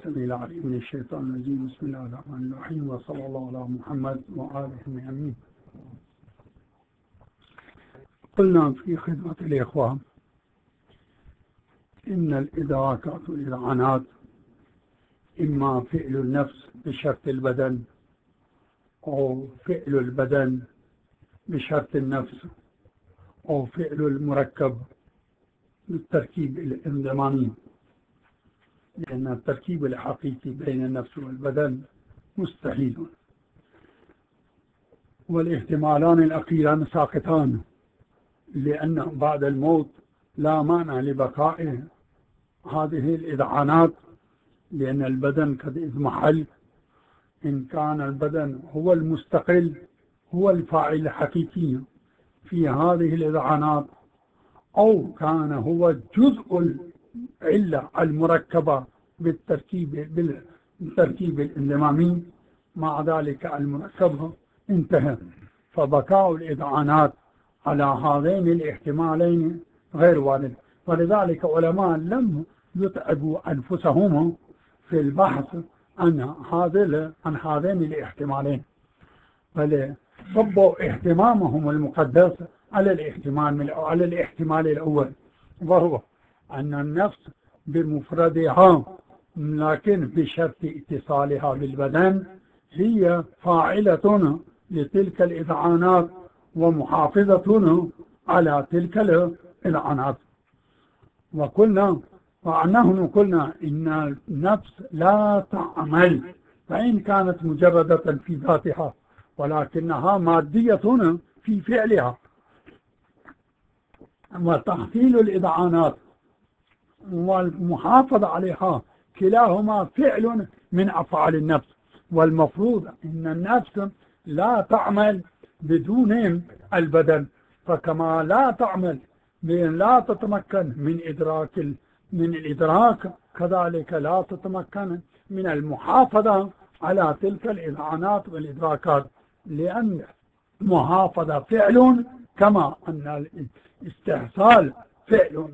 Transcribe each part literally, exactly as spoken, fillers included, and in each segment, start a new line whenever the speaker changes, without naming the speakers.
السميع العليم من الشيطان الرجيم. بسم الله الرحمن الرحيم، وصلى الله على محمد وآله أجمعين. قلنا في خدمة الإخوان إن الإدراكات والإذعانات إما فعل النفس بشرط البدن، أو فعل البدن بشرط النفس، أو فعل المركب بالتركيب الانضمامي، لأن التركيب الحقيقي بين النفس والبدن مستحيل، والاحتمالان الأخيران ساقطان، لأن بعد الموت لا مانع لبقاء هذه الإذعانات، لأن البدن قد اضمحل. إن كان البدن هو المستقل، هو الفاعل الحقيقي في هذه الإذعانات، أو كان هو جزء العلة المركبة بالتركيب بالتركيب الانضمامي، مع ذلك المركب انتهى. فبقاء الإذعانات على هذين الاحتمالين غير وارد، ولذلك علماء لم يتعبوا أنفسهم في البحث عن هذين عن هذين الاحتمالين، بل صبوا اهتمامهم المقدس على الاحتمال على الاحتمال الأول، وهو أن النفس بمفردها لكن بشرط اتصالها بالبدن هي فاعلة لتلك الإذعانات ومحافظة على تلك الإذعانات. وقلنا وأنه قلنا إن النفس لا تعمل، فإن كانت مجردة في ذاتها، ولكنها مادية في فعلها. وتحصيل الإذعانات والمحافظة عليها كلاهما فعل من أفعال النفس، والمفروض أن النفس لا تعمل بدون البدن، فكما لا تعمل لا تتمكن من إدراك من الإدراك، كذلك لا تتمكن من المحافظة على تلك الإذعانات والإدراكات، لأن المحافظة فعل كما أن الاستحصال فعل.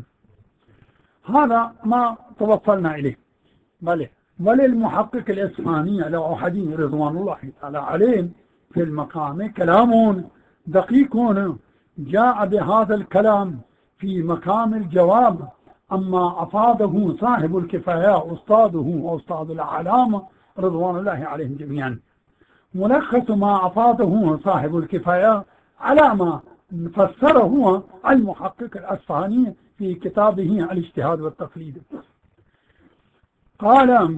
هذا ما توصلنا إليه. بل وللمحقق الإسفهاني له حديث رضوان الله تعالى عليه في المقام كلام دقيق جاء بهذا الكلام في مقام الجواب أما أفاده صاحب الكفاية أستاذه وأستاذ الأعلام رضوان الله عليهم جميعا. ملخص ما أفاده صاحب الكفاية على ما فسره المحقق الأصفهاني في كتابه الاجتهاد والتقليد. قال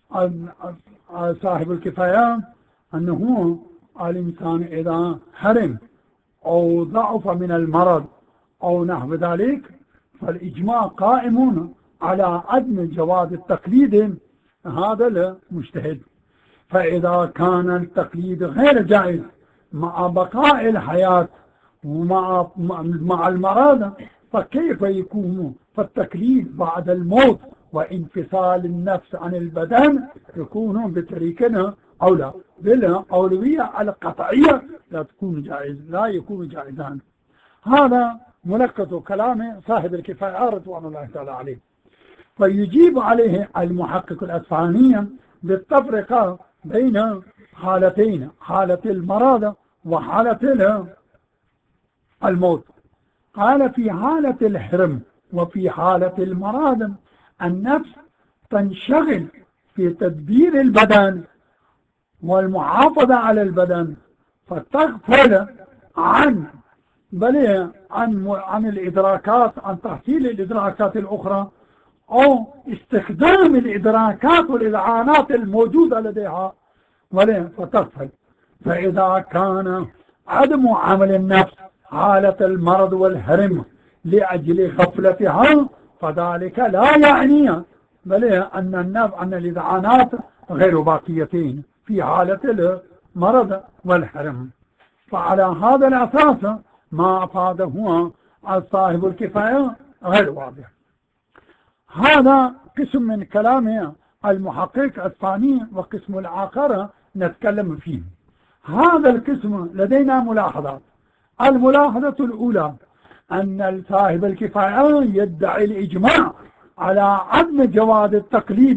صاحب الكفاية أنه الإنسان إذا حرم أو ضعف من المرض أو نحو ذلك، فالإجماع قائم على عدم جواز التقليد هذا المجتهد. فإذا كان التقليد غير جائز مع بقاء الحياة ومع مع المرض، فكيف يكون فالتقليد بعد الموت وانفصال النفس عن البدن يكون بطريقنا أولى بالأولوية القطعية لا تكون جائز لا يكون جائزان. هذا ملخص كلام صاحب الكفاية رضوان الله تعالى عليه. فيجيب عليه المحقق الأصفهاني بالتفرقة بين حالتين، حالة المرض وحالة الموت. قال في حالة الحرم وفي حالة المرض النفس تنشغل في تدبير البدن والمحافظة على البدن، فتغفل عن بل عن عن الإدراكات، عن تحصيل الإدراكات الأخرى أو استخدام الإدراكات والإذعانات الموجودة لديها، ولا فتغفل. فإذا كان عدم عمل النفس حالة المرض والهرم لأجل غفلتها، فذلك لا يعني بل أن النفس أن الإذعانات غير باقيتين في حالة المرض والهرم. فعلى هذا الأساس ما أفاده هو صاحب الكفاية غير واضح. هذا قسم من كلام المحقق الثاني، وقسم الآخر نتكلم فيه. هذا القسم لدينا ملاحظات. الملاحظة الأولى أن صاحب الكفاية يدعي الإجماع على عدم جواز التقليد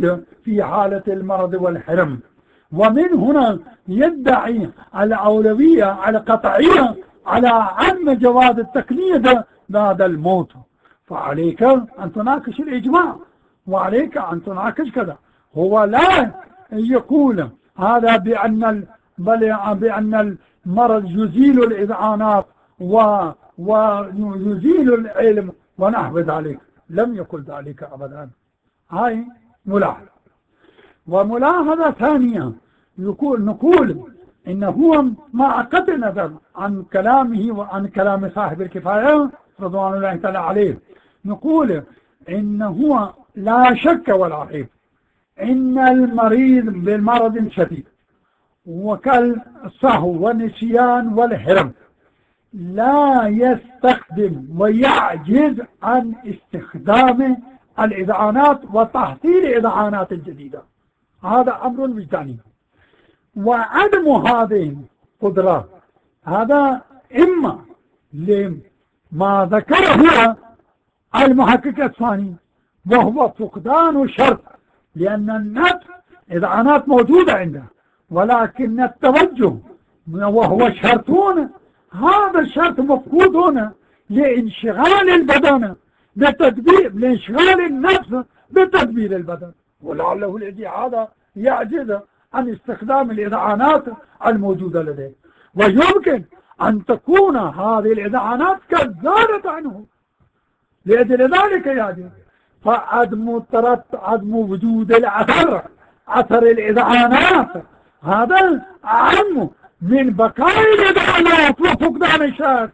في حالة المرض والحرم، ومن هنا يدعي الأولوية القطعية على عدم جواز التقليد بعد الموت. فعليك أن تناقش الإجماع، وعليك أن تناقش كذا. هو لا يقول هذا بأن بل بأن المرض يزيل الإذعانات و ويزيل العلم ونحو ذلك، لم يقل ذلك أبدا. هاي ملاحظة. وملاحظة ثانية يقول نقول إنه هو مع قطع النظر عن كلامه وعن كلام صاحب الكفاية رضوان الله تعالى عليه، نقول إنه لا شك ولا ريب إن المريض بالمرض شديد وكالصهو والنسيان والهرم لا يستخدم ويعجز عن استخدام الإذعانات وتحصيل إذعانات جديدة. هذا أمر وجداني. وعدم هذه القدرات هذا إما لما ذكره المحقق الثاني وهو فقدان شرط، لأن النفس إذعانات موجودة عنده، ولكن التوجه وهو شرطون، هذا الشرط مفقود هنا لانشغال البدن بتدبير، لانشغال النفس بتدبير البدن، ولعله الذي هذا يعجز عن استخدام الإذعانات الموجودة لديه. ويمكن أن تكون هذه الإذعانات كذابة عنه، لأجل ذلك يعجز. فعدم ترت عدم وجود الأثر، أثر الإذعانات، هذا أهم من بقاء الإذعانات وفقدان الشرط،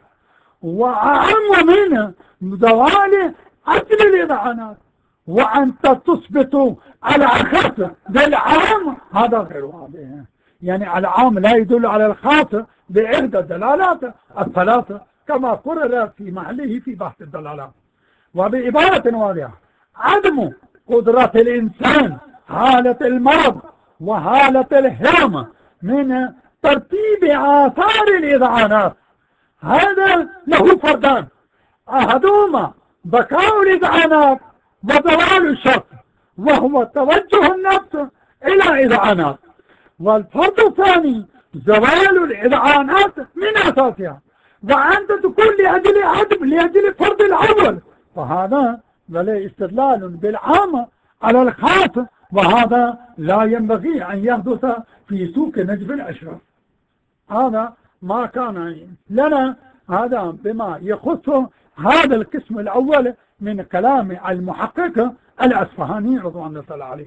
وأهم من زوال أصل الإذعانات. وأنت تثبت على الخاص بالعام، هذا غير واضح. يعني العام لا يدل على الخاص بإحدى الدلالات الثلاثة كما قرر في محله في بحث الدلالات. وبعبارة واضحة، عدم قدرة الإنسان حالة المرض وحالة الهرم من ترتيب آثار الإذعانات، هذا له فردان، أحدهما بقاء الإذعانات وزوال الشرط وهو توجه النفس إلى إذعانات، والفرد الثاني زوال الإذعانات من أساسها. وأنت تقول لأجل عدم لأجل الفرد الأول، فهذا ولا استدلال بالعام على الخاص، وهذا لا ينبغي أن يحدث في سوق نجف الأشراف. هذا ما كان لنا، هذا بما يخص هذا القسم الأول من كلام المحقق الأصفهاني رضوان الله عليه.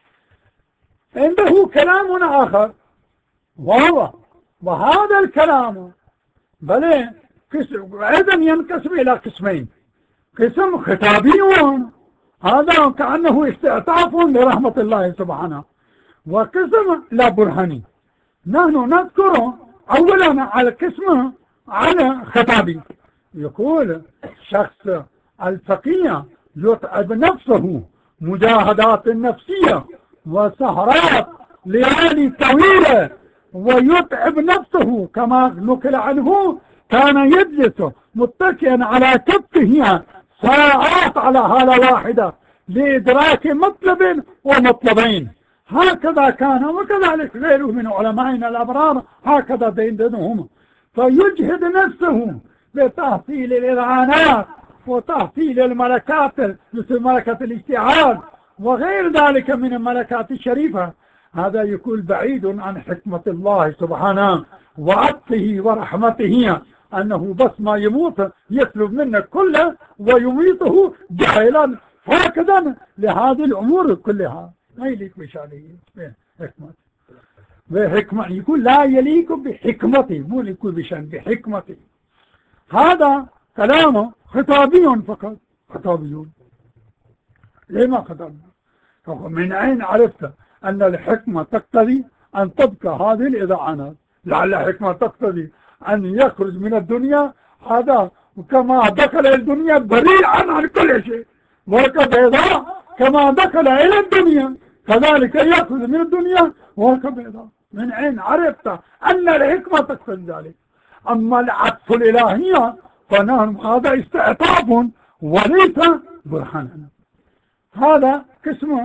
عنده كلام آخر، وهو وهذا الكلام بل أيضا ينقسم إلى قسمين: قسم خطابيون، هذا كأنه استعطاف لرحمة الله سبحانه، وقسم لا برهاني. نحن نذكر أولا على القسم على خطابي. يقول شخص الفقيه يتعب نفسه مجاهدات نفسية وسهرات ليالي طويلة، ويتعب نفسه كما نقل عنه كان يجلس متكئا على كفه ساعات على حالة واحدة لإدراك مطلب ومطلبين. هكذا كان، وكذلك غيره من علمائنا الأبرار هكذا بينهم. فيجهد نفسه بتحصيل الإذعانات وتحصيل الملكات مثل ملكة الاجتهاد وغير ذلك من الملكات الشريفة. هذا يكون بعيد عن حكمة الله سبحانه وعطفه ورحمته، أنه بس ما يموت يسلب منك كله ويميته جاهلا هكذا لهذه الأمور كلها. ما يليق بشانه حكمة بحكمة، يقول لا يليق بحكمته، مو يقول بشان بحكمته. هذا كلامه خطابي فقط، خطابيون. لما خطابي؟ من أين عرفت أن الحكمة تقتضي أن تبقى هذه الإذعانات؟ لعل الحكمة تقتضي أن يخرج من الدنيا هذا كما دخل الدنيا بريئا عن كل شيء، وكبيضاء كما دخل إلى الدنيا كذلك يخرج من الدنيا وكبيضاء. من أين عرفت أن الحكمة تقتضي ذلك؟ أما العطف الإلهية فنحن هذا استعطاف وليس برهانا. هذا قسم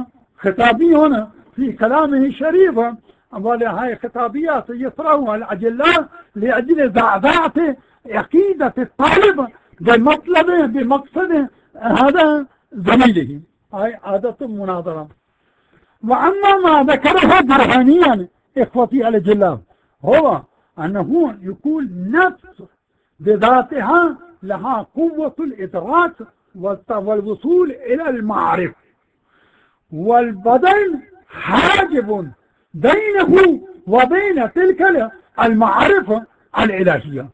خطابي هنا في كلامه الشريف، هاي خطابيات يطرحها الأجلاء لأجل زعزعة عقيدة الطالب بمطلبه بمقصد هذا زميله. هاي عادة المناظرة. وأما ما ذكره برهانيا إخوتي الأجلاء هو أنه يقول نفس بذاتها لها قوة الإدراك والوصول إلى المعرفة، والبدن حاجب بينه وبين تلك المعرفة الإلهية.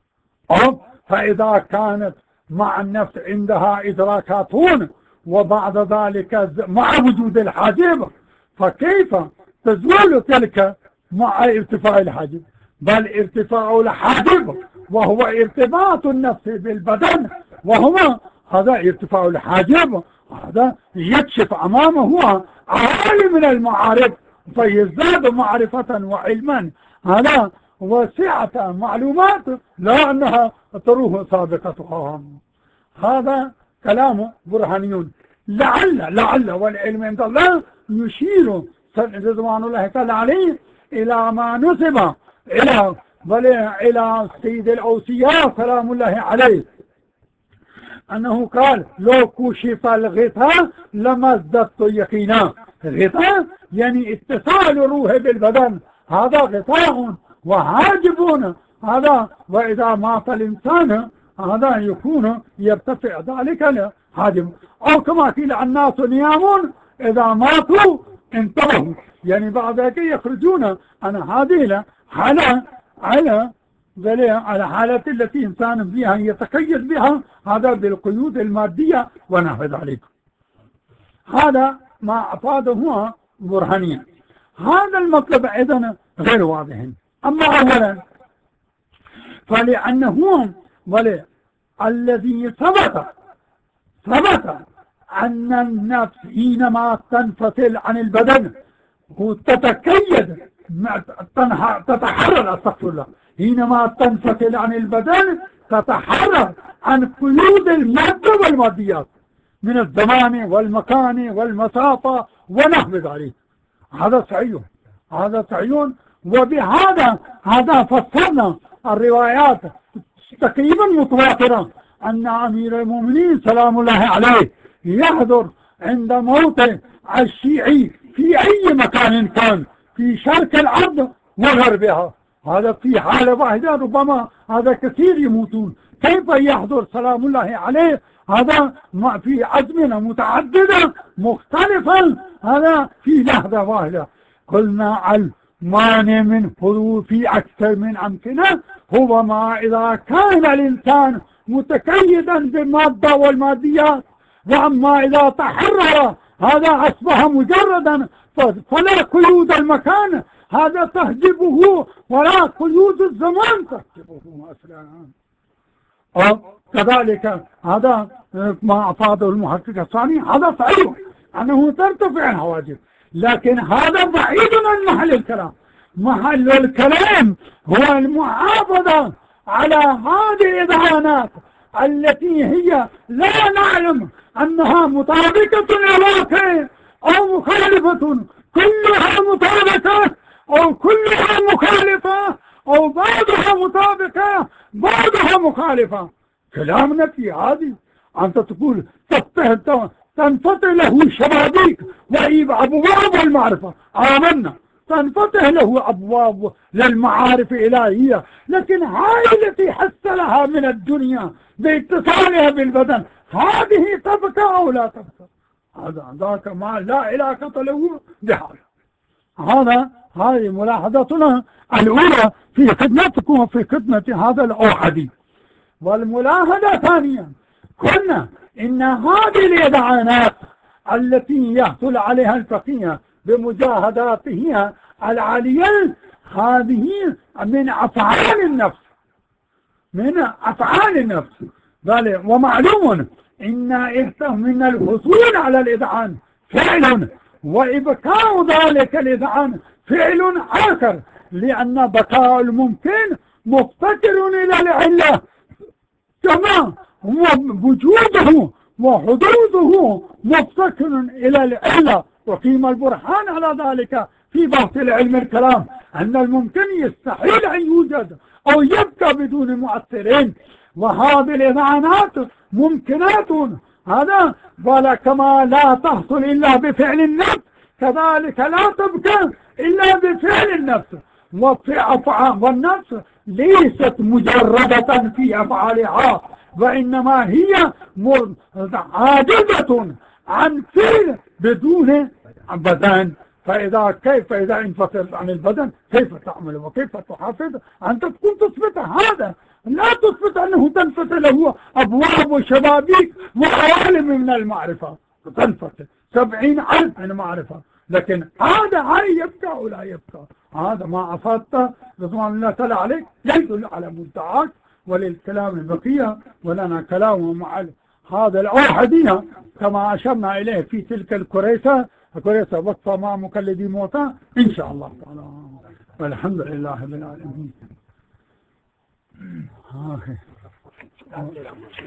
فإذا كانت مع النفس عندها إدراكات وبعد ذلك مع وجود الحاجب، فكيف تزول تلك مع ارتفاع الحاجب؟ بل ارتفاع الحاجب وهو ارتباط النفس بالبدن، وهو هذا ارتفاع الحاجب هذا يكشف أمامه عالم من المعارف فيزداد معرفة وعلما، هذا وسعة معلومات لا أنها تروه سابقتها. هذا كلام برهانيون. لعل لعل والعلم عند الله يشير رضوان الله تعالى عليه إلى ما نسب إلى بل إلى سيد الأوصياء سلام الله عليه أنه قال لو كشف الغطاء لما ازددت يقينا. غطاء يعني اتصال الروح بالبدن، هذا غطاء وحاجب هذا، وإذا مات الإنسان هذا يكون يرتفع ذلك الحاجب. أو كما قيل الناس نيام إذا ماتوا انتبهوا، يعني بعد ذلك يخرجون عن هذه الحالة على على حالة التي إنسان فيها يتقيد بها، هذا بالقيود المادية ونحو ذلك. هذا ما أفاده برهانيا. هذا المطلب أيضا غير واضح. أما أولا فلأنه ولي الذي ثبت ثبت أن النفس حينما تنفصل عن البدن وتتكيد تتحرر استغفر الله حينما تنفصل عن البدن تتحرر عن قيود المادة والماديات من الزمان والمكان والمسافة ونحو ذلك. هذا صحيح، هذا صحيح. وبهذا هذا فسرنا الروايات تقريبا متواترة أن أمير المؤمنين سلام الله عليه يحضر عند موت الشيعي في أي مكان كان في شرق الأرض وغربها، هذا في حالة واحدة ربما هذا كثير يموتون، كيف يحضر سلام الله عليه هذا في أزمنة متعددة مختلفة هذا في لحظة واحدة. قلنا المانع من حضور في أكثر من أمكنة هو ما إذا كان الإنسان متقيدا بالمادة والماديات، وأما إذا تحرر هذا أصبح مجردا فلا قيود المكان هذا تحجبه ولا قيود الزمان تحجبه أصلا. كذلك هذا ما أفاده المحقق الثاني، هذا صحيح أنه ترتفع الحواجز، لكن هذا بعيد عن محل الكلام. محل الكلام هو المحافظة على هذه الإذعانات التي هي لا نعلم أنها مطابقة للواقع أو مخالفة، كلها مطابقة أو كلها مخالفة أو بعضها مطابقة بعضها مخالفة. كلامنا في هذه أنت تقول تنفتح له شبابيك وعيب أبواب المعرفة، آمنا تنفتح له أبواب للمعارف الإلهية، لكن هاي التي حصلها من الدنيا باتصالها بالبدن هذه تبقى أو لا تبقى؟ هذا ذاك ما لا علاقة له بهذا. هذا هذه ملاحظتنا الأولى في خدمتكم وفي خدمة هذا الأوحدي. والملاحظة ثانيا قلنا إن هذه الإذعانات التي يحصل عليها الفقيه بمجاهداته العالية هذه من أفعال النفس، من أفعال النفس. بل ومعلوم إن من الحصول على الإذعان فعل، وإبقاء ذلك الإذعان فعل آخر، لأن بقاء الممكن مفتقر إلى العلة، كما وجوده وحدوثه مفتقر إلى العلة وفيما البرهان على ذلك في باطل علم الكلام أن الممكن يستحيل أن يوجد أو يبقى بدون مؤثرين، وهذه الإذعانات ممكنات. هذا ولا كما لا تحصل إلا بفعل النفس كذلك لا تبقى إلا بفعل النفس. وفي أفعال والنفس ليست مجردة في أفعالها، وإنما هي عاجزة عن فعل بدون بدن. فإذا كيف إذا انفصلت عن البدن كيف تعمل وكيف تحافظ؟ أنت تكون تثبت هذا، لا تثبت أنه تنفتح له أبواب وشبابيك وعوالم من المعرفة، تنفتح سبعين ألف من المعرفة، لكن هذا هاي يبقى ولا يبقى. هذا ما أفادت رضوان الله تعالى عليك يدل على منتعاك وللكلام البقية، ولنا كلام مع هذا الأوحدية كما أشرنا إليه في تلك الكريسة كريسة وقفة مع مكلدي موتى إن شاء الله تعالى. والحمد لله بالعالمين.